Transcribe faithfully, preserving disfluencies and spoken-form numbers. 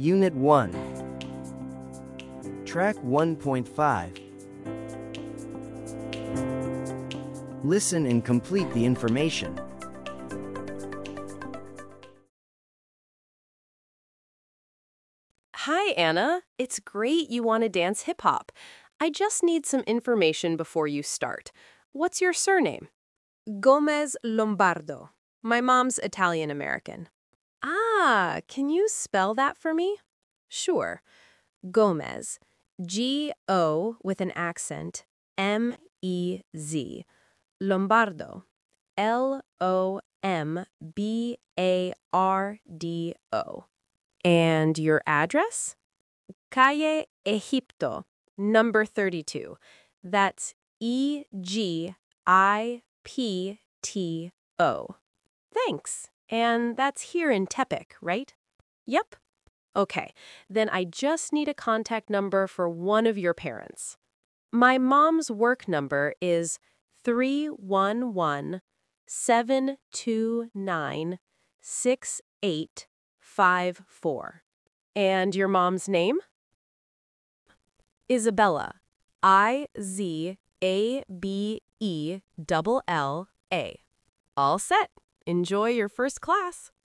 Unit one. Track one point five. Listen and complete the information. Hi, Anna. It's great you want to dance hip-hop. I just need some information before you start. What's your surname? Gomez Lombardo. My mom's Italian-American. Ah, can you spell that for me? Sure. Gomez. G O with an accent. M E Z. Lombardo. L O M B A R D O. And your address? Calle Egipto, number thirty-two. That's E G I P T O. Thanks. And that's here in Tepic, right? Yep. Okay, then I just need a contact number for one of your parents. My mom's work number is three one one, seven two nine, six eight five four. And your mom's name? Isabella. I Z A B E L L A. All set. Enjoy your first class.